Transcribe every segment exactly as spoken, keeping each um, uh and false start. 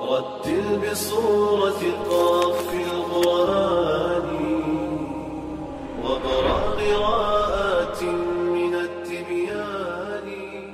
رتل بصورة قاف في القرآن واقرأ قراءات من التبيان.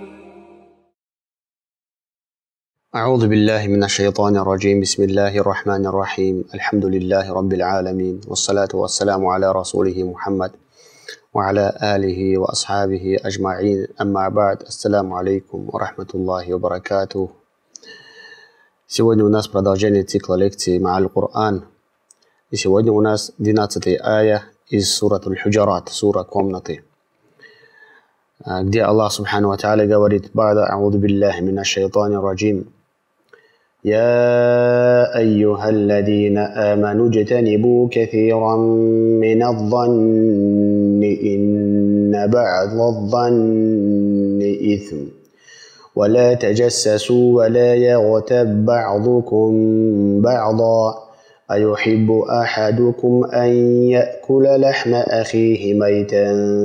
أعوذ بالله من الشيطان الرجيم. بسم الله الرحمن الرحيم. الحمد لله رب العالمين، والصلاة والسلام على رسوله محمد وعلى آله وأصحابه أجمعين. أما بعد. Ассаляму алейкум ва рахматуллахи ва баракатух. Сегодня у нас продолжение цикла лекций Ма'аль Кур'ан. И сегодня у нас двенадцатая ая из сурат Аль-Худжарат, сура комнаты, где Аллах Субхану ва Та'аля говорит: «Ба'да а'уду биллахи мина шайтани раджим. يا أيها الذين آمنوا اجتنبوا كثيرا من الظن إن بعض الظن إثم ولا تجسسوا ولا يغتب بعضكم بعضا أيحب أحدكم أن يأكل لحم أخيه ميتا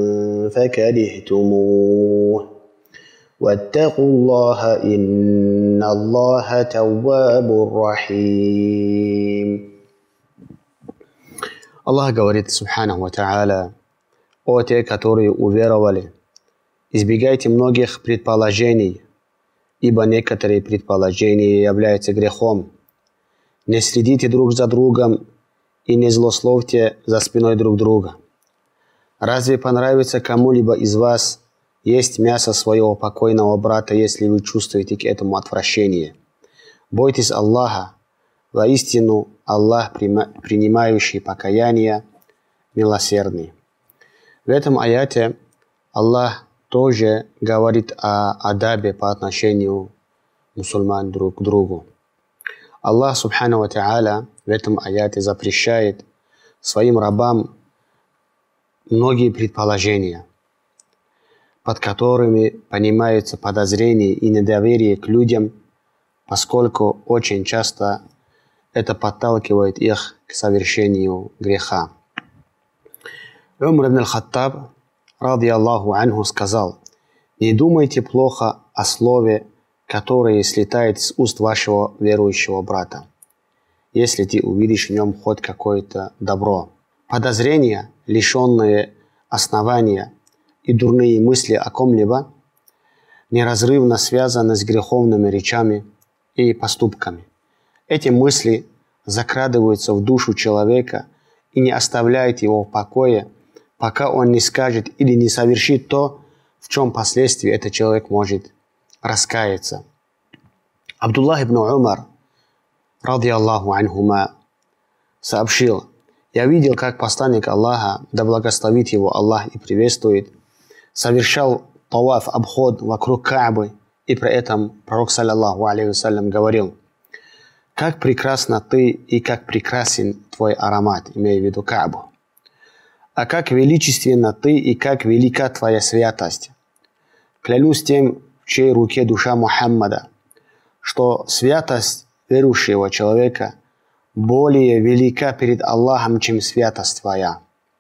فكرهتموه واتقوا الله إن الله تواب رحيم». Аллах говорит Субханаху ва Та'аля: «О те, которые уверовали, избегайте многих предположений, ибо некоторые предположения являются грехом. Не следите друг за другом и не злословьте за спиной друг друга. Разве понравится кому-либо из вас есть мясо своего покойного брата, если вы чувствуете к этому отвращение? Бойтесь Аллаха, воистину Аллах, принимающий покаяние, милосердный». В этом аяте Аллах тоже говорит о адабе по отношению мусульман друг к другу. Аллах Субхану ва Та'аля в этом аяте запрещает своим рабам многие предположения, под которыми понимаются подозрения и недоверие к людям, поскольку очень часто это подталкивает их к совершению греха. Умар ибн аль-Хаттаб, ради Аллаху анху, сказал: «Не думайте плохо о слове, которое слетает с уст вашего верующего брата, если ты увидишь в нем хоть какое-то добро. Подозрения, лишенные основания, и дурные мысли о ком-либо неразрывно связаны с греховными речами и поступками. Эти мысли закрадываются в душу человека и не оставляют его в покое, пока он не скажет или не совершит то, в чем впоследствии этот человек может раскаяться». Абдуллах ибн Умар, ради Аллаху анхума, сообщил: «Я видел, как посланник Аллаха, да благословит его Аллах и приветствует, совершал таваф, обход вокруг Каабы, и при этом пророк, саллаллаху алейхи вассалям, говорил: как прекрасна ты и как прекрасен твой аромат», имея в виду Каабу. «А как величественна ты и как велика твоя святость. Клянусь тем, в чьей руке душа Мухаммада, что святость верующего человека более велика перед Аллахом, чем святость твоя.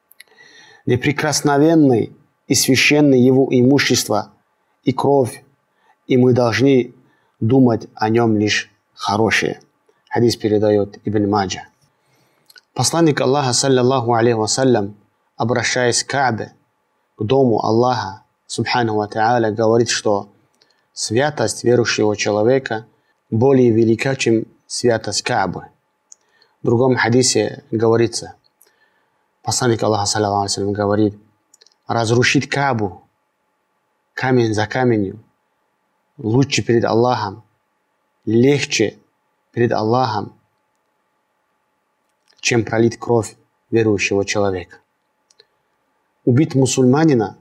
Неприкосновенный и священное его имущество и кровь, и мы должны думать о нем лишь хорошее». Хадис передает Ибн Маджа. Посланник Аллаха, саллаллаху алейхи вассалям, обращаясь к Каабе, к дому Аллаха Субхану ва Та'аля, говорит, что святость верующего человека более велика, чем святость Каабы. В другом хадисе говорится, посланник Аллаха, саллаллаху алейхи вассалям, говорит: разрушить Каабу камень за каменью лучше перед Аллахом, легче перед Аллахом, чем пролить кровь верующего человека. Убить мусульманина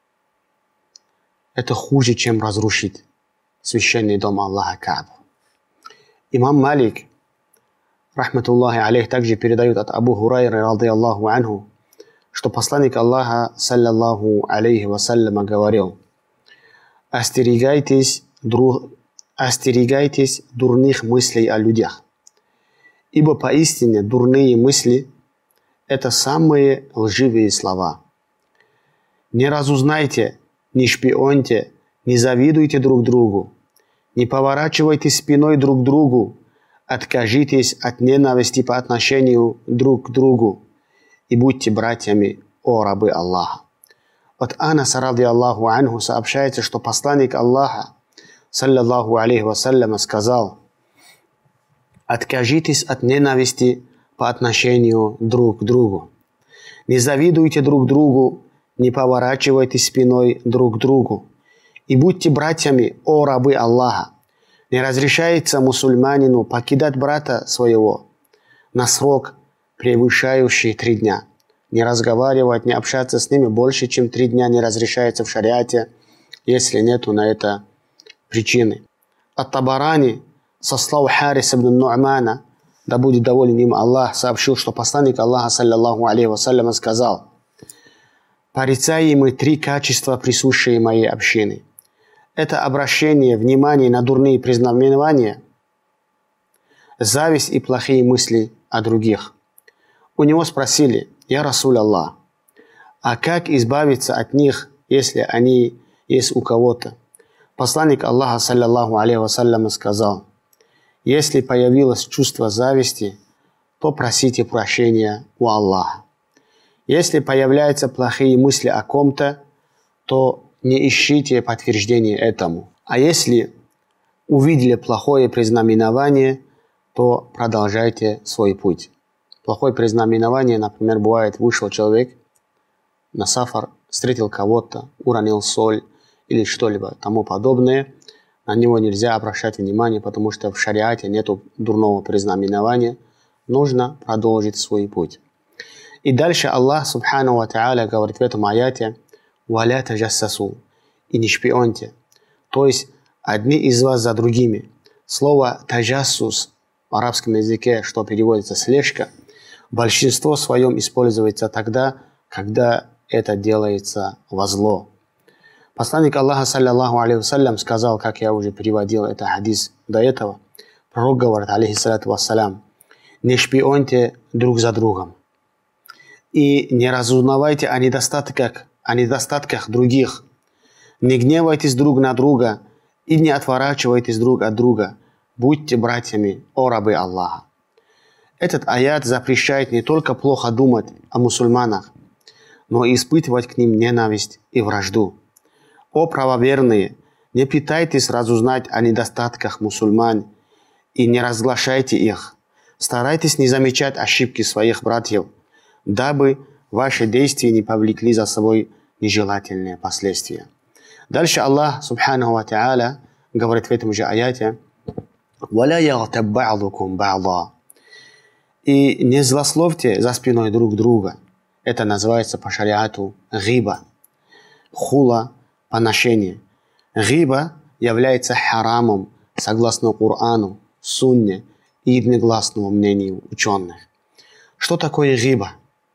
– это хуже, чем разрушить священный дом Аллаха Каабу. Имам Малик, рахматуллахи алейх, также передает от Абу Хурайры, ради Аллаху анху, что посланник Аллаха, саллаллаху алейхи вассаляма, говорил: «Остерегайтесь, друг, остерегайтесь дурных мыслей о людях, ибо поистине дурные мысли – это самые лживые слова. Не разузнайте, не шпионьте, не завидуйте друг другу, не поворачивайте спиной друг другу, откажитесь от ненависти по отношению друг к другу и будьте братьями, о рабы Аллаха. От Анаса, ради Аллаху анху, сообщается, что посланник Аллаха, саллаллаху алейхи вассаляма, сказал: откажитесь от ненависти по отношению друг к другу. Не завидуйте друг другу, не поворачивайтесь спиной друг к другу. И будьте братьями, о рабы Аллаха. Не разрешается мусульманину покидать брата своего на срок, превышающий три дня. Не разговаривать, не общаться с ними больше, чем три дня не разрешается в шариате, если нету на это причины. Ат-Табарани, со слов Харис ибн Ну'мана, да будет доволен им Аллах, сообщил, что посланник Аллаха, саллаллаху алейхи вассаляма, сказал: порицаемы три качества, присущие моей общине. Это обращение внимания на дурные признаменования, зависть и плохие мысли о других. У него спросили: «Я Расуль Аллах, а как избавиться от них, если они есть у кого-то?» Посланник Аллаха, саллаллаху алейхи вассаляма, сказал: если появилось чувство зависти, то просите прощения у Аллаха. Если появляются плохие мысли о ком-то, то не ищите подтверждения этому. А если увидели плохое признаменование, то продолжайте свой путь. Плохое признаменование, например, бывает: вышел человек на сафар, встретил кого-то, уронил соль или что-либо тому подобное. На него нельзя обращать внимание, потому что в шариате нет дурного признаменования. Нужно продолжить свой путь. И дальше Аллах субхану ва тааля говорит в этом аяте: «Валя таджассасу» – и не шпионьте. То есть одни из вас за другими. Слово таджассус в арабском языке, что переводится слежка, большинство своем используется тогда, когда это делается во зло. Посланник Аллаха, саллаллаху алейхи вассалям, сказал, как я уже переводил это хадис до этого, пророк говорит, алейхиссалату вассалям: не шпионьте друг за другом и не разузнавайте о недостатках, о недостатках других, не гневайтесь друг на друга и не отворачивайтесь друг от друга, будьте братьями, о рабы Аллаха. Этот аят запрещает не только плохо думать о мусульманах, но и испытывать к ним ненависть и вражду. О правоверные, не пытайтесь разузнать о недостатках мусульман и не разглашайте их. Старайтесь не замечать ошибки своих братьев, дабы ваши действия не повлекли за собой нежелательные последствия. Дальше Аллах субхану ва тааля говорит в этом же аяте: «Валя ягтаб ба'дукум ба'да». И не злословьте за спиной друг друга. Это называется по шариату гиба. Хула – поношение. Гиба является харамом согласно Корану, Сунне и единогласному мнению ученых. Что такое гиба?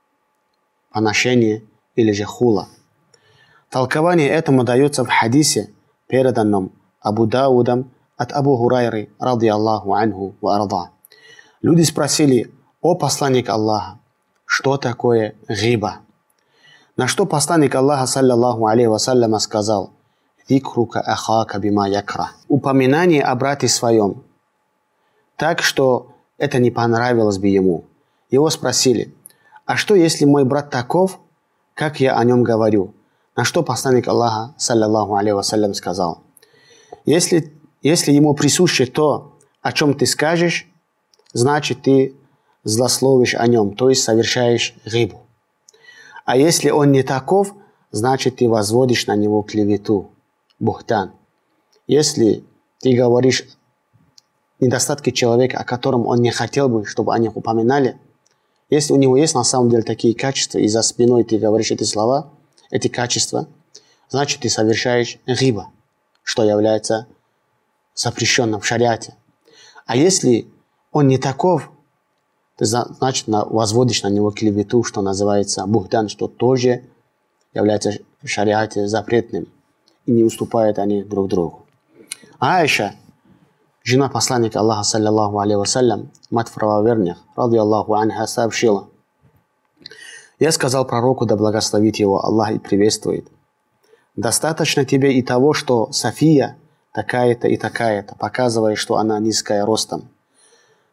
Поношение или же хула. Толкование этому дается в хадисе, переданном Абу Даудом от Абу Хурайры, ради Аллаху анху ва арда. Люди спросили: «О посланник Аллаха, что такое гиба?» На что посланник Аллаха, саллаллаху алейхи вассаляма, сказал: «Зикрука ахака бима якра». Упоминание о брате своем, так что это не понравилось бы ему. Его спросили: «А что, если мой брат таков, как я о нем говорю?» На что посланник Аллаха, саллаллаху алейхи вассалям, сказал: если, если ему присуще то, о чем ты скажешь, значит ты злословишь о нем, то есть совершаешь гибу. А если он не таков, значит ты возводишь на него клевету, бухтан. Если ты говоришь недостатки человека, о котором он не хотел бы, чтобы о них упоминали, если у него есть на самом деле такие качества, и за спиной ты говоришь эти слова, эти качества, значит ты совершаешь гиба, что является запрещенным в шариате. А если он не таков, ты, значит, возводишь на него клевету, что называется бухтан, что тоже является в шариате запретным, и не уступают они друг другу. Аиша, жена посланника Аллаха, саллаллаху алейхи вассалям, мать правоверных, ради Аллаху анха, сообщила: «Я сказал пророку, да благословит его Аллах и приветствует: достаточно тебе и того, что София такая-то и такая-то, показывая, что она низкая ростом.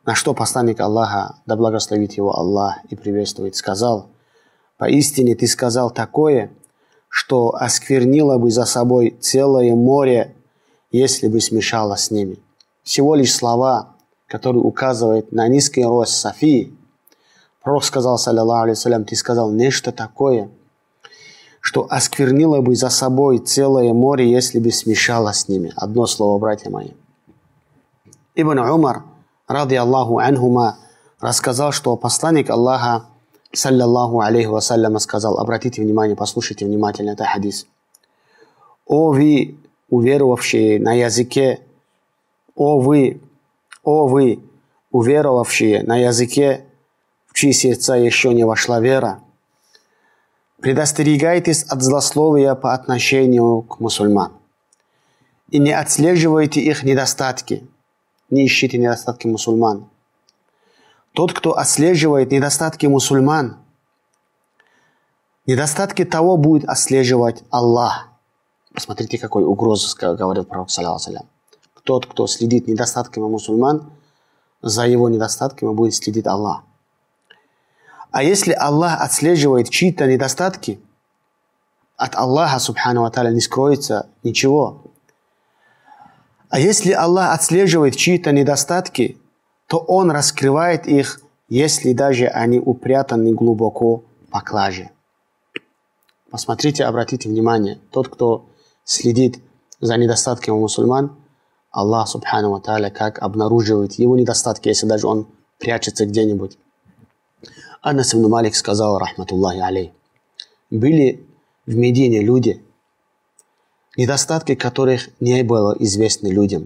На что посланник Аллаха, да благословит его Аллах и приветствует, сказал: «Поистине ты сказал такое, что осквернило бы за собой целое море, если бы смешало с ними». Всего лишь слова, которые указывают на низкий рост Софии. Пророк сказал, саллиллаху алейхи вассалям, ты сказал нечто такое, что осквернило бы за собой целое море, если бы смешало с ними. Одно слово, братья мои. Ибн Умар, ради Аллаху анхума, рассказал, что посланник Аллаха, саллиллаху алейхи вассалям, сказал, обратите внимание, послушайте внимательно этот хадис. «О вы, уверовавшие на языке, о вы, о вы, уверовавшие на языке, в чьи сердца еще не вошла вера, предостерегайтесь от злословия по отношению к мусульман и не отслеживайте их недостатки, не ищите недостатки мусульман. Тот, кто отслеживает недостатки мусульман, недостатки того будет отслеживать Аллах». Посмотрите, какой угрозу говорил пророк, саллиллаху алейхи ва саллям. Тот, кто следит недостатками мусульман, за его недостатками будет следить Аллах. А если Аллах отслеживает чьи-то недостатки, от Аллаха, субхану ва тааля, не скроется ничего. А если Аллах отслеживает чьи-то недостатки, то Он раскрывает их, если даже они упрятаны глубоко в поклаже. Посмотрите, обратите внимание, тот, кто следит за недостатками мусульман, Аллах, субхану ва тааля, как обнаруживает его недостатки, если даже он прячется где-нибудь. Анас ибн Малик сказал, рахматуллахи алейх, были в Медине люди, недостатки которых не было известны людям.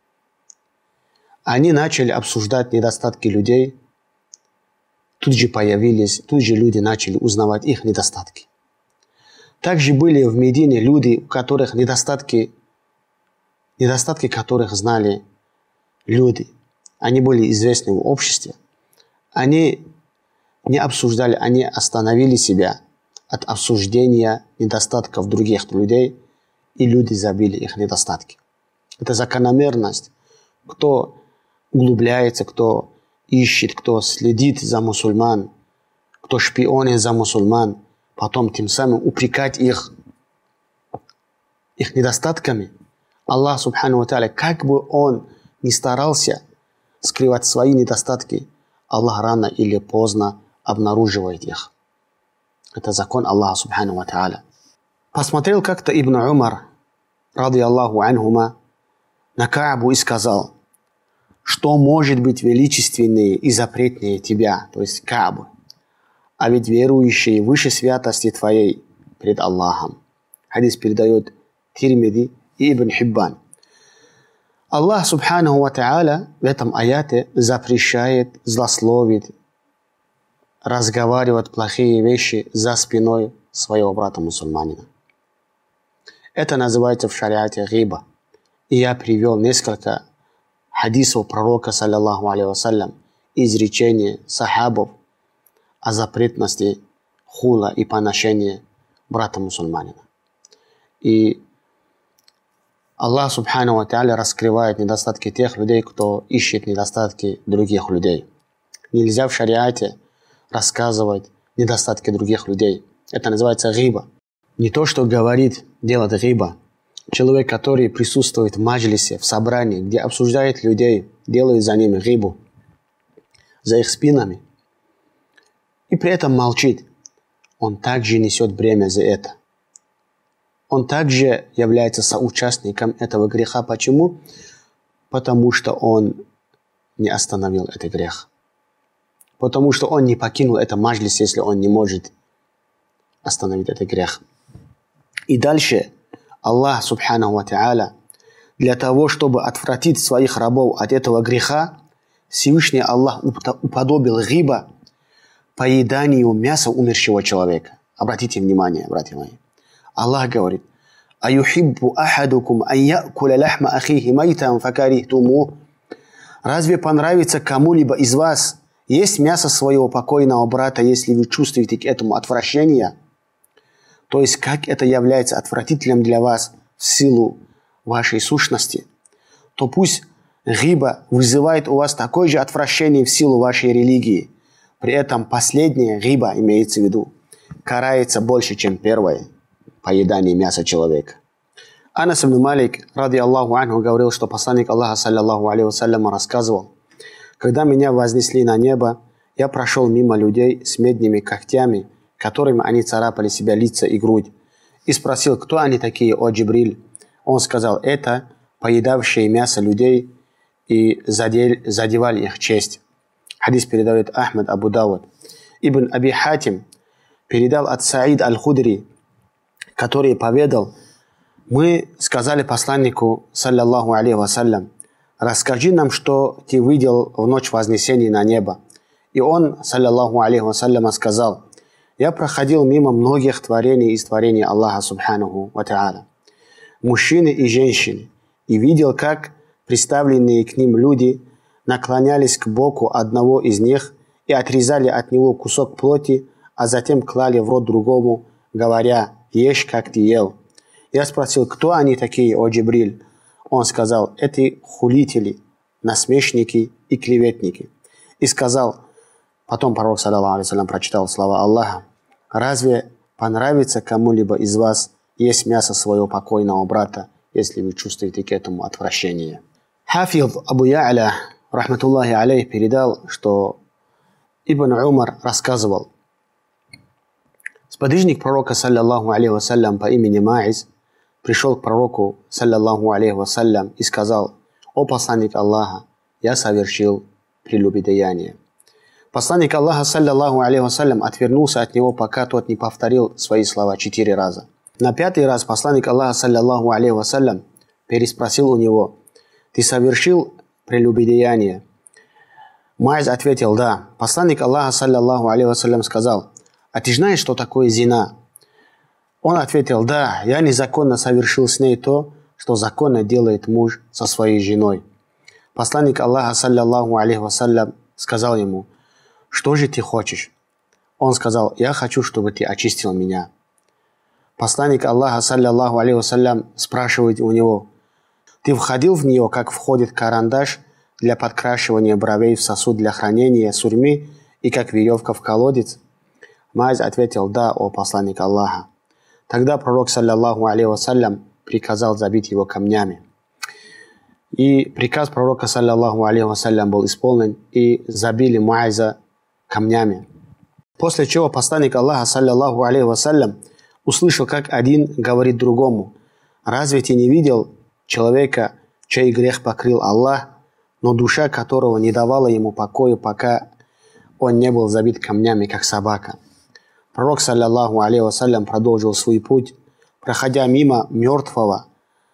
Они начали обсуждать недостатки людей, тут же появились, тут же люди начали узнавать их недостатки. Также были в Медине люди, у которых недостатки, недостатки которых знали люди. Они были известны в обществе. Они не обсуждали, они остановили себя от обсуждения недостатков других людей, и люди забили их недостатки. Это закономерность. Кто углубляется, кто ищет, кто следит за мусульман, кто шпионит за мусульман, потом тем самым упрекать их, их недостатками. Аллах, субхану ва тааля, как бы он ни старался скрывать свои недостатки, Аллах рано или поздно обнаруживает их. Это закон Аллаха, субхану ва тааля. Посмотрел как-то Ибн Умар, ради Аллаху анхума, на Каабу и сказал, что может быть величественнее и запретнее тебя, то есть Каабу, а ведь верующие выше святости твоей пред Аллахом. Хадис передает Тирмиди и Ибн Хиббан. Аллах, субхану ва тааля, в этом аяте запрещает злословить, разговаривать плохие вещи за спиной своего брата-мусульманина. Это называется в шариате гиба. И я привел несколько хадисов пророка, саллиллаху алейхи вассалям, изречения сахабов о запретности хула и поношения брата-мусульманина. И Аллах, субхану ва тааля, раскрывает недостатки тех людей, кто ищет недостатки других людей. Нельзя в шариате рассказывать недостатки других людей. Это называется гиба. Не то, что говорит, делает гиба. Человек, который присутствует в маджлисе, в собрании, где обсуждает людей, делает за ними гибу, за их спинами, и при этом молчит, он также несет бремя за это. Он также является соучастником этого греха. Почему? Потому что он не остановил этот грех. Потому что он не покинул этот маджлис, если он не может остановить этот грех. И дальше Аллах, субхану ва тааля, для того, чтобы отвратить своих рабов от этого греха, Всевышний Аллах уподобил гиба поеданию мяса умершего человека. Обратите внимание, братья мои. Аллах говорит: «Аюхиббу ахадукум ан якуля лахма ахихи майтан факарихтумух». Разве понравится кому-либо из вас есть мясо своего покойного брата, если вы чувствуете к этому отвращение? То есть, как это является отвратительным для вас в силу вашей сущности, то пусть Гиба вызывает у вас такое же отвращение в силу вашей религии. При этом последняя гиба, имеется в виду, карается больше, чем первое поедание мяса человека. Анас ибн Малик, ради Аллаху анху, говорил, что посланник Аллаха, саллиллаху алейхи вассалям, рассказывал: когда меня вознесли на небо, я прошел мимо людей с медными когтями, которыми они царапали себя лица и грудь, и спросил, кто они такие, о Джибриль. Он сказал: это поедавшие мясо людей и задевали их честь. Хадис передает Ахмад Абу Дауд. Ибн Аби Хатим передал от Саид аль-Худри, который поведал: мы сказали посланнику, саллиллаху алейхи вассалям, расскажи нам, что ты видел в ночь вознесения на небо. И он, саллиллаху алейхи вассалям, сказал: я проходил мимо многих творений из творений Аллаха субханаху ва тааля, мужчины и женщины, и видел, как представленные к ним люди наклонялись к боку одного из них и отрезали от него кусок плоти, а затем клали в рот другому, говоря: ешь, как ты ел. Я спросил: кто они такие, о Джибриль? Он сказал: это хулители, насмешники и клеветники. И сказал, потом пророк, саллаллаху алейхи вассалям, прочитал слова Аллаха: разве понравится кому-либо из вас есть мясо своего покойного брата, если вы чувствуете к этому отвращение? Хафиз Абу Я'ля, рахматуллахи алейх, передал, что Ибн Умар рассказывал: сподвижник пророка, саллаллаху алейхи вассалям, по имени Маиз пришел к пророку, саллаллаху алейхи вассалям, и сказал: о посланник Аллаха, я совершил прелюбодеяние. Посланник Аллаха, саллаллаху алейхи вассалям, отвернулся от него, пока тот не повторил свои слова четыре раза. На пятый раз посланник Аллаха, саллаллаху алейхи вассалям, переспросил у него: ты совершил прелюбодеяние? Маиз ответил: да. Посланник Аллаха, саллаллаху алейхи вассалям, сказал: а ты знаешь, что такое зина? Он ответил: да, я незаконно совершил с ней то, что законно делает муж со своей женой. Посланник Аллаха, саллаллаху алейхи вассалям, сказал ему: что же ты хочешь? Он сказал: я хочу, чтобы ты очистил меня. Посланник Аллаха, саллаллаху алейхи вассалям, спрашивает у него: ты входил в нее, как входит карандаш для подкрашивания бровей в сосуд для хранения сурьмы и как веревка в колодец? Маиз ответил: да, о посланник Аллаха. Тогда пророк, саллаллаху алейхи вассалям, приказал забить его камнями. И приказ пророка, саллаллаху алейхи вассалям, был исполнен, и забили Маиза камнями. После чего посланник Аллаха, саллаллаху алейхи вассалям, услышал, как один говорит другому: разве ты не видел человека, чей грех покрыл Аллах, но душа которого не давала ему покоя, пока он не был забит камнями, как собака? Пророк, саллаллаху алейхи вассалям, продолжил свой путь, проходя мимо мертвого,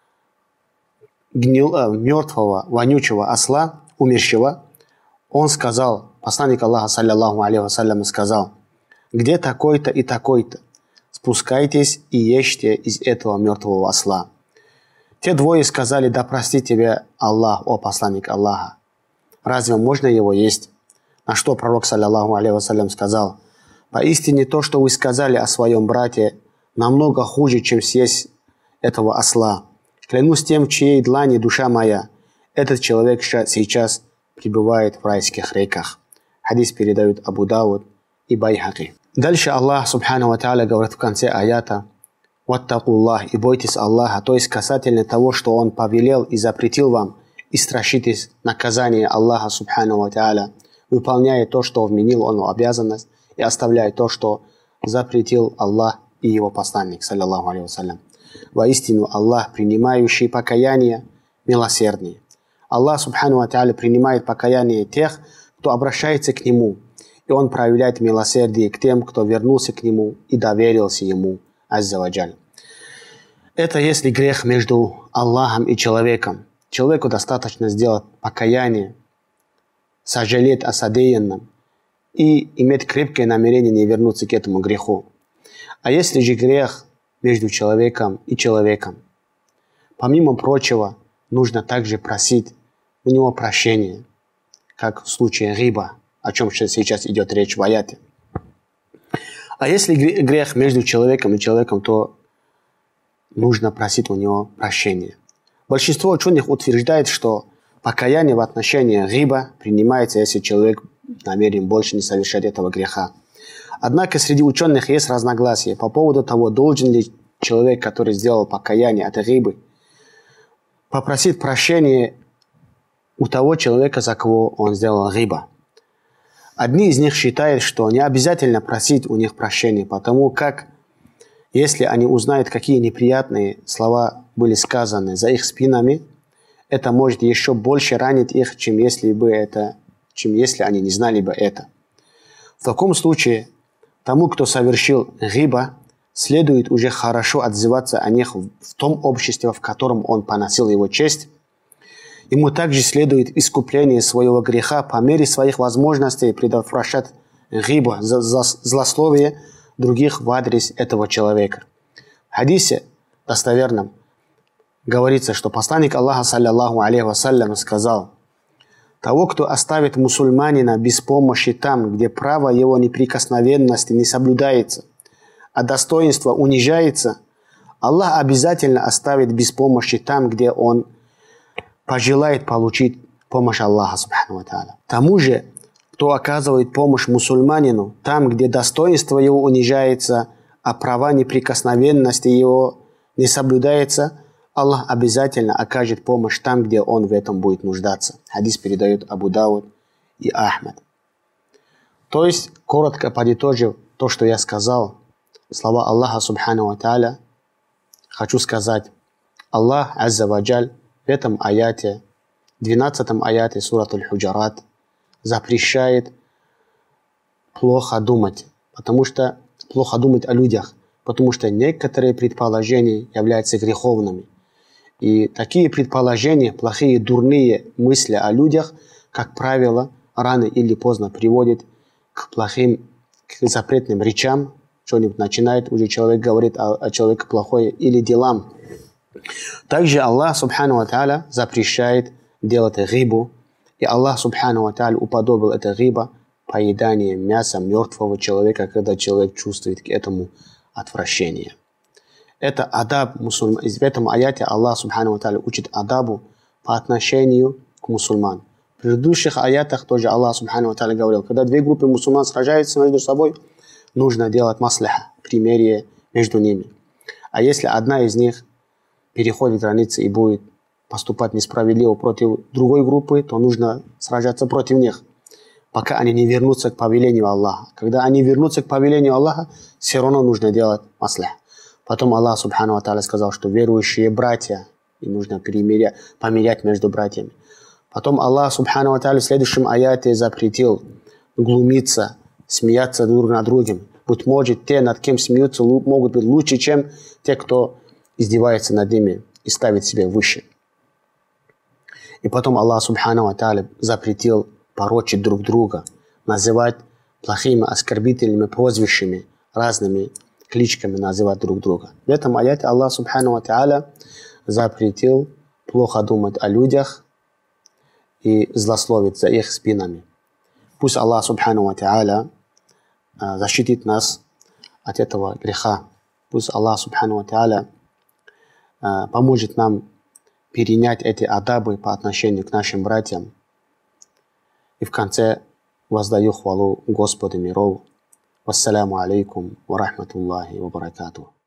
гнил, э, мертвого, вонючего осла, умершего. Он сказал, посланник Аллаха, саллаллаху алейхи вассалям, сказал: где такой-то и такой-то? Спускайтесь и ешьте из этого мертвого осла. Те двое сказали: да прости тебя Аллах, о посланник Аллаха. Разве можно его есть? На что пророк, саллаллаху алейхи вассалям, сказал: поистине то, что вы сказали о своем брате, намного хуже, чем съесть этого осла. Клянусь тем, в чьей длани душа моя, этот человек сейчас пребывает в райских реках. Хадис передают Абу Дауд и Байхаки. Дальше Аллах субхану ва тааля говорит в конце аята: «Ваттакуллах» и бойтесь Аллаха, то есть касательно того, что Он повелел и запретил вам, и страшитесь наказания Аллаха субхану ва тааля, выполняя то, что вменил Он в обязанность, и оставляя то, что запретил Аллах и Его посланник, саллаллаху алейхи вассалям. Воистину Аллах, принимающий покаяние, милосердный. Аллах субхану ва тааля принимает покаяние тех, кто обращается к Нему, и Он проявляет милосердие к тем, кто вернулся к Нему и доверился Ему, азза ва джаль. Это если грех между Аллахом и человеком. Человеку достаточно сделать покаяние, сожалеть о содеянном и иметь крепкое намерение не вернуться к этому греху. А если же грех между человеком и человеком, помимо прочего, нужно также просить у него прощения, как в случае риба, о чем сейчас идет речь в аяте. А если грех между человеком и человеком, то нужно просить у него прощения. Большинство ученых утверждает, что покаяние в отношении гиба принимается, если человек намерен больше не совершать этого греха. Однако среди ученых есть разногласия по поводу того, должен ли человек, который сделал покаяние от гибы, попросить прощения у того человека, за кого он сделал гиба. Одни из них считают, что не обязательно просить у них прощения, потому как если они узнают, какие неприятные слова были сказаны за их спинами, это может еще больше ранить их, чем если, бы это, чем если они не знали бы это. В таком случае тому, кто совершил гиба, следует уже хорошо отзываться о них в том обществе, в котором он поносил его честь. Ему также следует искупление своего греха по мере своих возможностей предотвращать гибу, злословие других в адрес этого человека. В хадисе достоверном говорится, что посланник Аллаха, саллиллаху алейхи вассалям, сказал: того, кто оставит мусульманина без помощи там, где право его неприкосновенности не соблюдается, а достоинство унижается, Аллах обязательно оставит без помощи там, где он пожелает получить помощь Аллаха, субхану ва тааля. Тому же, кто оказывает помощь мусульманину там, где достоинство его унижается, а права неприкосновенности его не соблюдается, Аллах обязательно окажет помощь там, где он в этом будет нуждаться. Хадис передает Абу Дауд и Ахмад. То есть, коротко подытожив то, что я сказал, слова Аллаха, субхану ва тааля, хочу сказать: Аллах, азза ва джаль, в этом аяте, двенадцатом аяте сурат Аль-Худжарат, запрещает плохо думать, потому что плохо думать о людях, потому что некоторые предположения являются греховными. И такие предположения, плохие, дурные мысли о людях, как правило, рано или поздно приводят к плохим, к запретным речам. Что-нибудь начинает, уже человек говорит о, о человеке плохое, или делам. Также Аллах, субхану ва тааля, запрещает делать гибу. И Аллах, субхану ва тааля, уподобил это гиба поеданием мяса мертвого человека, когда человек чувствует к этому отвращение. Это адаб мусульман. В этом аяте Аллах, субхану ва тааля, учит адабу по отношению к мусульман. В предыдущих аятах тоже Аллах, субхану ва тааля, говорил, когда две группы мусульман сражаются между собой, нужно делать маслиха, примирие между ними. А если одна из них переходит границы и будет поступать несправедливо против другой группы, то нужно сражаться против них, пока они не вернутся к повелению Аллаха. Когда они вернутся к повелению Аллаха, все равно нужно делать маслих. Потом Аллах, субхану ва тааля, сказал, что верующие братья, и нужно примирять, помирять между братьями. Потом Аллах, субхану ва тааля, в следующем аяте запретил глумиться, смеяться друг над другом. Быть может, те, над кем смеются, могут быть лучше, чем те, кто издевается над ними и ставит себя выше. И потом Аллах, субхану ва тааля, запретил порочить друг друга, называть плохими, оскорбительными прозвищами, разными кличками называть друг друга. В этом аяте Аллах, субхану ва тааля, запретил плохо думать о людях и злословить за их спинами. Пусть Аллах, субхану ва тааля, защитит нас от этого греха. Пусть Аллах, субхану ва тааля, поможет нам перенять эти адабы по отношению к нашим братьям. И в конце воздаю хвалу Господу миров. Вассаляму алейкум ва рахматуллахи ва баракатух.